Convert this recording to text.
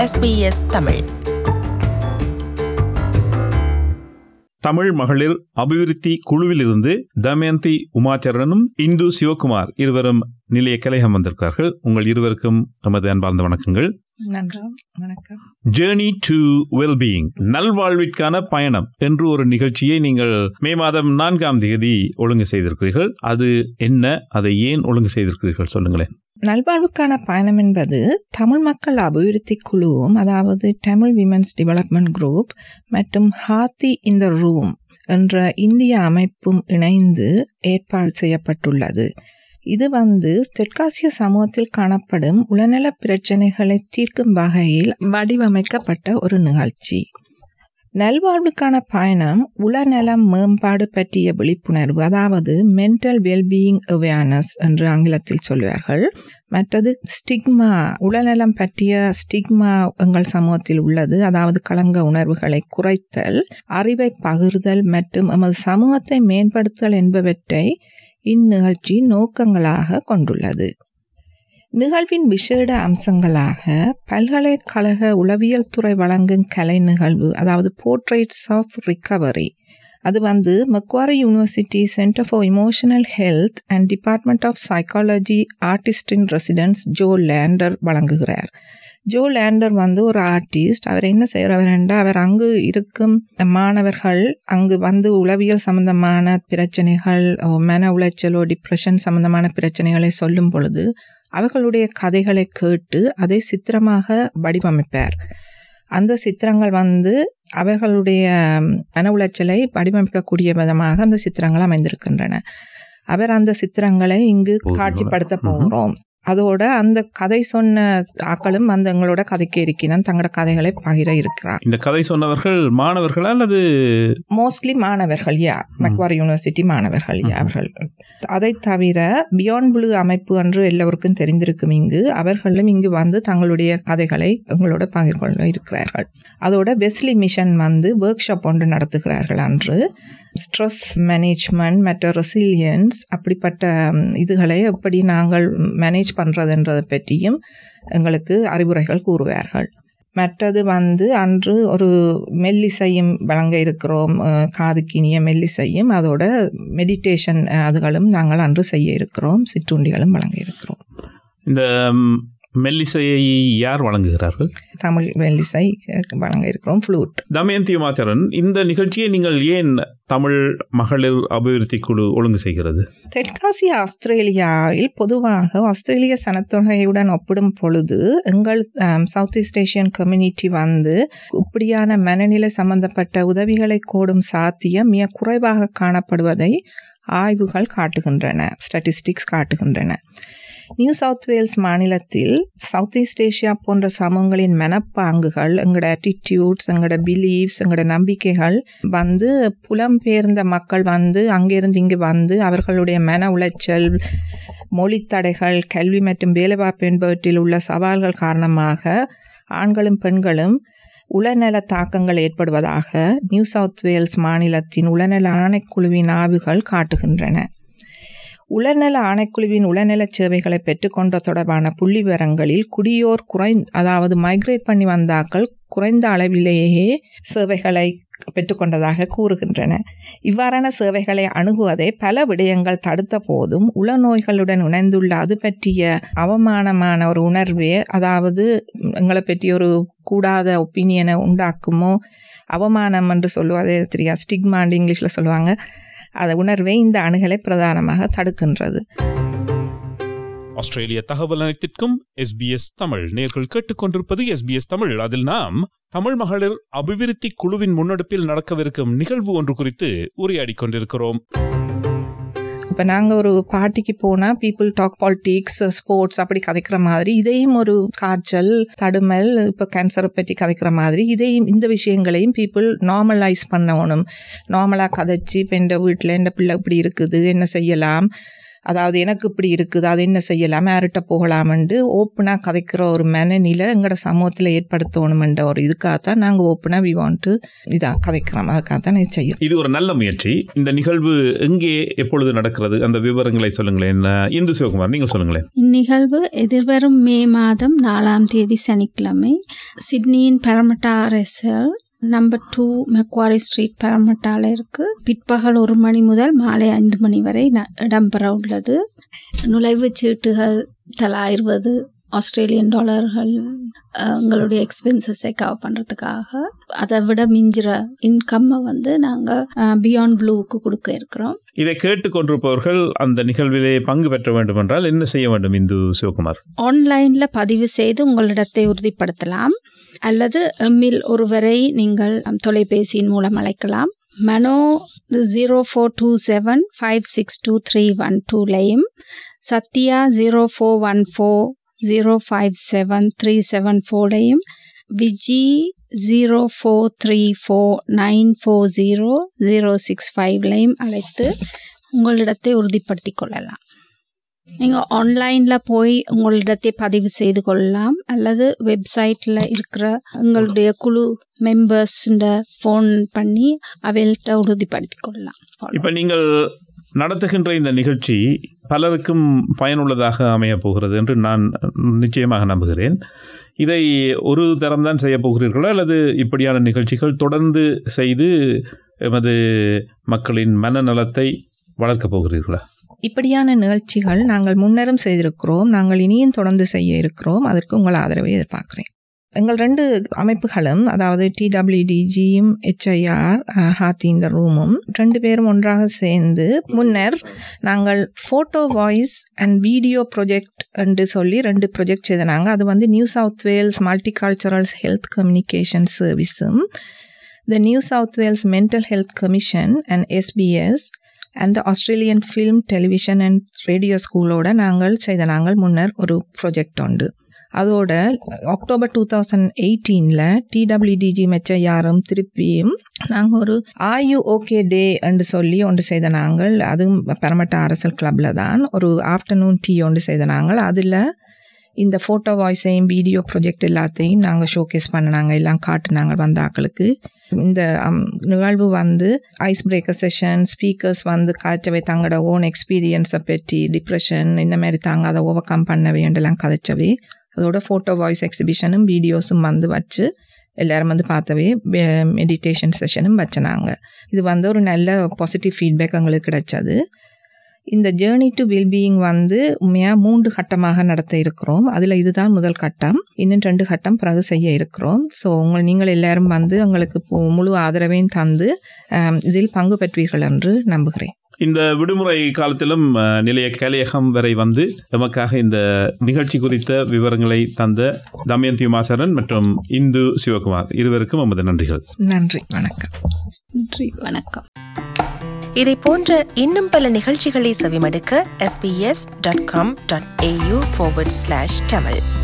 SBS Tamil. Tamil மகளிர் அபிவிருத்தி குழுவிலிருந்து தமயந்தி உமாச்சரனும் இந்து சிவகுமார் இருவரும் நிலைய கலையம் வந்திருக்கிறார்கள். உங்கள் இருவருக்கும் நமது அன்பார்ந்த வணக்கங்கள். வணக்கம். ஜேர்னி டு வெல்பீயிங், நல்வாழ்விற்கான பயணம் என்று ஒரு நிகழ்ச்சியை நீங்கள் மே மாதம் 4ஆம் தேதி ஒழுங்கு செய்திருக்கிறீர்கள். அது என்ன, அதை ஏன் ஒழுங்கு செய்திருக்கிறீர்கள் சொல்லுங்களேன். நல்வாழ்வுக்கான பயணம் என்பது தமிழ் மக்கள் அபிவிருத்தி குழுவும், அதாவது தமிழ் விமென்ஸ் டெவலப்மெண்ட் குரூப் மற்றும் ஹாத்தி இன் த ரூம் என்ற இந்திய அமைப்பும் இணைந்து ஏற்பாடு செய்யப்பட்டுள்ளது. இது தெற்காசிய சமூகத்தில் காணப்படும் உளநல பிரச்சனைகளை தீர்க்கும் வகையில் வடிவமைக்கப்பட்ட ஒரு நிகழ்ச்சி. நல்வாழ்வுக்கான பயணம் உளநலம் மேம்பாடு பற்றிய விழிப்புணர்வு, அதாவது மென்டல் வெல்பீயிங் அவேர்னஸ் என்று ஆங்கிலத்தில் சொல்வார்கள். மற்றது ஸ்டிக்மா, உளநலம் பற்றிய ஸ்டிக்மா எங்கள் சமூகத்தில் உள்ளது, அதாவது களங்க உணர்வுகளை குறைத்தல், அறிவை பகிர்தல் மற்றும் எமது சமூகத்தை மேம்படுத்தல் என்பவற்றை இந்நிகழ்ச்சி நோக்கங்களாக கொண்டுள்ளது. நிகழ்வின் விசேட அம்சங்களாக பல்கலைக்கழக உளவியல் துறை வழங்கும் கலை நிகழ்வு, அதாவது போர்ட்ரேட்ஸ் ஆஃப் ரிகவரி, அது Macquarie University centre for emotional health and department of psychology artist in residence Jo Lander வழங்குகிறார். ஜோ லேண்டர் ஒரு ஆர்டிஸ்ட். அவர் என்ன செய்கிறவர் என்றால், அவர் அங்கு இருக்கும் மாணவர்கள் அங்கு உளவியல் சம்பந்தமான பிரச்சனைகள், மன உளைச்சலோ டிப்ரெஷன் சம்பந்தமான பிரச்சனைகளை சொல்லும் பொழுது அவர்களுடைய கதைகளை கேட்டு அதை சித்திரமாக வடிவமைப்பார். அந்த சித்திரங்கள் அவர்களுடைய மன உளைச்சலை வடிவமைக்கக்கூடிய விதமாக அந்த சித்திரங்கள் அமைந்திருக்கின்றன. அவர் அந்த சித்திரங்களை இங்கு காட்சிப்படுத்த போகிறோம். அதோட அந்த கதை சொன்ன ஆக்களும் எங்களோட கதைக்கு இருக்கிறான், தங்களோட கதைகளை பகிர இருக்கிறார். இந்த கதை சொன்னவர்கள் மாணவர்களா அல்லது? மோஸ்ட்லி மாணவர்கள், மக்வாரி யூனிவர்சிட்டி மாணவர்கள் அவர்கள். அதை தவிர பியாண்ட் ப்ளூ அமைப்பு என்று எல்லோருக்கும் தெரிந்திருக்கும். அவர்களும் இங்கு தங்களுடைய கதைகளை எங்களோட பகிர்கொள்ள இருக்கிறார்கள். அதோட வெஸ்லி மிஷன் ஒர்க் ஷாப் ஒன்று நடத்துகிறார்கள் அன்று. ஸ்ட்ரெஸ் மேனேஜ்மெண்ட் மற்ற ரெசிலியன்ஸ், அப்படிப்பட்ட இதுகளை எப்படி நாங்கள் மேனேஜ் பண்ணுறதுன்றதை பற்றியும் எங்களுக்கு அறிவுரைகள் கூறுவார்கள். மற்றது அன்று ஒரு மெல்லிசையும் வழங்க இருக்கிறோம், காதுக்கினிய மெல்லிசையும், அதோட மெடிடேஷன் அதுகளும் நாங்கள் அன்று செய்ய இருக்கிறோம், சிற்றுண்டிகளும் வழங்க இருக்கிறோம். இந்த மெல்லிசையை யார் வழங்குகிறார்கள்? தமிழ் மெல்லிசை வழங்க இருக்கிறோம், ஃப்ளூட். தமயந்தி உமாச்சரன், இந்த நிகழ்ச்சியை நீங்கள் ஏன் தமிழ் மகளிர் அபிவிருத்தி குழு ஒழுங்கு செய்கிறது? தெற்காசிய ஆஸ்திரேலியாவில் பொதுவாக ஆஸ்திரேலிய சனத்தொகையுடன் ஒப்பிடும் பொழுது எங்கள் சவுத் ஈஸ்ட் ஏஷியன் கம்யூனிட்டி இப்படியான மனநிலை சம்பந்தப்பட்ட உதவிகளை கோடும் சாத்தியம் மிக குறைவாக காணப்படுவதை ஆய்வுகள் காட்டுகின்றன, ஸ்டாட்டிஸ்டிக்ஸ் காட்டுகின்றன. நியூ சவுத் வேல்ஸ் மாநிலத்தில் சவுத் ஈஸ்ட் ஏஷியா போன்ற சமூகங்களின் மனப்பாங்குகள், எங்களோட ஆட்டிடியூட்ஸ், எங்களோட பிலீவ்ஸ், எங்களோட நம்பிக்கைகள் புலம்பெயர்ந்த மக்கள் அங்கிருந்து இங்கு அவர்களுடைய மன உளைச்சல், மொழி தடைகள், கல்வி மற்றும் வேலைவாய்ப்பு என்பவற்றில் உள்ள சவால்கள் காரணமாக ஆண்களும் பெண்களும் உளநல தாக்கங்கள் ஏற்படுவதாக நியூ சவுத் வேல்ஸ் மாநிலத்தின் உளநல ஆணைக்குழுவின் ஆய்வுகள் காட்டுகின்றன. உளநல ஆணைக்குழுவின் உளநல சேவைகளை பெற்றுக்கொண்ட தொடர்பான புள்ளி விவரங்களில் குடியோர் அதாவது மைக்ரேட் பண்ணி வந்தாக்கள் குறைந்த அளவிலேயே சேவைகளை பெற்றுக்கொண்டதாக கூறுகின்றன. இவ்வாறான சேவைகளை அணுகுவதை பல விடயங்கள் தடுத்த போதும் உளநோய்களுடன் இணைந்துள்ள அது பற்றிய அவமானமான ஒரு உணர்வே, அதாவது எங்களை பற்றி ஒரு கூடாத ஒப்பீனியனை உண்டாக்குமோ, அவமானம் என்று சொல்லுவதே தெரியா, ஸ்டிக்மான்னு இங்கிலீஷில் சொல்லுவாங்க, அந்த உணர்வை இந்த அணுகலை பிரதானமாக தடுக்கின்றது. ஆஸ்திரேலிய தகவல் அனைத்திற்கும் SBS தமிழ் நேர்கள் கேட்டுக்கொண்டிருப்பது SBS தமிழ். அதில் நாம் தமிழ் மகளிர் அபிவிருத்தி குழுவின் முன்னெடுப்பில் நடக்கவிருக்கும் நிகழ்வு ஒன்று குறித்து உரையாடி கொண்டிருக்கிறோம். இப்போ நாங்கள் ஒரு பார்ட்டிக்கு போனால் பீப்புள் டாக் பாலிட்டிக்ஸ், ஸ்போர்ட்ஸ் அப்படி கதைக்கிற மாதிரி, இதையும் ஒரு காய்ச்சல், தடுமல், இப்போ கேன்சரை பற்றி கதைக்கிற மாதிரி இதையும் இந்த விஷயங்களையும் பீப்புள் நார்மலைஸ் பண்ணணும். நார்மலாக கதைச்சி, இப்போ என் வீட்டில் என் பிள்ளை இப்படி இருக்குது, என்ன செய்யலாம், அதாவது எனக்கு இப்படி இருக்குது, அது என்ன செய்யலாம், யார்கிட்ட போகலாமென்று ஓப்பனாக கதைக்கிற ஒரு மனநிலை எங்களோட சமூகத்தில் ஏற்படுத்தணுமென்ற ஒரு இதுக்காகத்தான் நாங்கள் ஓப்பனாக வி வாண்ட் இதாக கதைக்கிறோம். அதுக்காகத்தான் இது செய்யும். இது ஒரு நல்ல முயற்சி. இந்த நிகழ்வு எங்கே எப்பொழுது நடக்கிறது, அந்த விவரங்களை சொல்லுங்களேன். இந்து சிவகுமார், நீங்கள் சொல்லுங்களேன். இந்நிகழ்வு எதிர்வரும் மே மாதம் 4ஆம் தேதி சனிக்கிழமை சிட்னியின் பரமட்டா அரசல் நம்பர் 2 மெக்வாரி ஸ்ட்ரீட் பரமட்டால இருக்கு. பிற்பகல் 1 மணி முதல் மாலை 5 மணி வரை இடம்பெற உள்ளது. நுழைவுச் சீட்டுகள் தலா 20 ஆஸ்திரேலியன் டாலர்கள் எங்களுடைய எக்ஸ்பென்சஸை கவர் பண்ணுறதுக்காக. அதை விட மிஞ்சிற இன்கம்மை நாங்கள் பியாண்ட் ப்ளூவுக்கு கொடுக்க இருக்கிறோம். இதை கேட்டுக்கொண்டிருப்பவர்கள் அந்த நிகழ்விலே பங்கு பெற்ற வேண்டும் என்றால் என்ன செய்ய வேண்டும் இந்து சிவகுமார்? ஆன்லைனில் பதிவு செய்து உங்களிடத்தை உறுதிப்படுத்தலாம், அல்லது எம்மில் ஒருவரை நீங்கள் தொலைபேசியின் மூலம் அழைக்கலாம். மனோ 0427562312லையும் சத்யா 0414057374லையும் விஜி 0434940065லையும் அழைத்து உங்களிடத்தை உறுதிப்படுத்திக் கொள்ளலாம். நீங்கள் ஆன்லைனில் போய் உங்களிடத்தை பதிவு செய்து கொள்ளலாம், அல்லது வெப்சைட்டில் இருக்கிற எங்களுடைய குழு மெம்பர்ஸ்ன்ற ஃபோன் பண்ணி அவைகள்கிட்ட உறுதிப்படுத்தி கொள்ளலாம். இப்போ நீங்கள் நடத்துகின்ற இந்த நிகழ்ச்சி பலருக்கும் பயனுள்ளதாக அமையப் போகிறது என்று நான் நிச்சயமாக நம்புகிறேன். இதை ஒரு தரம்தான் செய்ய போகிறீர்களா, அல்லது இப்படியான நிகழ்ச்சிகள் தொடர்ந்து செய்து எமது மக்களின் மனநலத்தை வளர்க்கப் போகிறீர்களா? இப்படியான நிகழ்ச்சிகள் நாங்கள் முன்னரும் செய்திருக்கிறோம், நாங்கள் இனியும் தொடர்ந்து செய்ய இருக்கிறோம். அதற்கு உங்கள் ஆதரவை எதிர்பார்க்கிறேன். எங்கள் 2 அமைப்புகளும், அதாவது TWDGயும் HIR ஹாத்தி இந்த ரூமும் 2 பேரும் ஒன்றாக சேர்ந்து முன்னர் நாங்கள் photo voice and video project என்று சொல்லி 2 ப்ரொஜெக்ட் செய்தாங்க. அது New South Wales multicultural health communication சர்வீஸும், the New South Wales mental health commission and SBS and Australian film television and radio ஸ்கூலோட நாங்கள் முன்னர் ஒரு ப்ரொஜெக்ட் உண்டு. அதோட அக்டோபர் 2018 TWDG HIRம் திருப்பியும் நாங்கள் ஒரு ஆயு ஓகே டே என்று சொல்லி ஒன்று செய்த நாங்கள். அதுவும் பரமட்டா அரசல் கிளப்பில் தான் ஒரு ஆஃப்டர்நூன் டீ ஒன்று செய்த நாங்கள். அதில் இந்த ஃபோட்டோ வாய்ஸையும் வீடியோ ப்ரொஜெக்ட் எல்லாத்தையும் நாங்கள் ஷோகேஸ் பண்ணினாங்க, எல்லாம் காட்டினாங்க வந்த ஆக்களுக்கு. இந்த நிகழ்வு ஐஸ் பிரேக்கர் செஷன், ஸ்பீக்கர்ஸ் காய்ச்சவை தங்களோட ஓன் எக்ஸ்பீரியன்ஸை பற்றி, டிப்ரெஷன் இந்த மாதிரி தாங்க அதை ஓவர் கம் பண்ண வேண்டெல்லாம் கதைச்சவை. அதோட ஃபோட்டோ வாய்ஸ் எக்ஸிபிஷனும் வீடியோஸும் வச்சு எல்லோரும் பார்த்தவே மெடிடேஷன் செஷனும் வச்சுனாங்க. இது ஒரு நல்ல பாசிட்டிவ் ஃபீட்பேக் எங்களுக்கு கிடைச்சது. இந்த ஜேர்னி டு வெல்பீயிங் உண்மையாக 3 கட்டமாக நடத்த இருக்கிறோம். அதில் இதுதான் முதல் கட்டம், இன்னும் 2 கட்டம் பிறகு செய்ய இருக்கிறோம். ஸோ நீங்கள் எல்லாரும் எங்களுக்கு முழு ஆதரவையும் தந்து இதில் பங்கு பெற்றீர்கள் என்று நம்புகிறேன். இந்த விடுமுறை காலத்திலும் நிலைய கலையகம் வரை நமக்காக இந்த நிகழ்ச்சி குறித்த விவரங்களை தந்த தமயந்தி உமாசரன் மற்றும் இந்து சிவகுமார் இருவருக்கும் நமது நன்றிகள். நன்றி, வணக்கம். நன்றி, வணக்கம். இதை போன்ற இன்னும் பல நிகழ்ச்சிகளை செவிமடுக்க sbs.com.au/tamil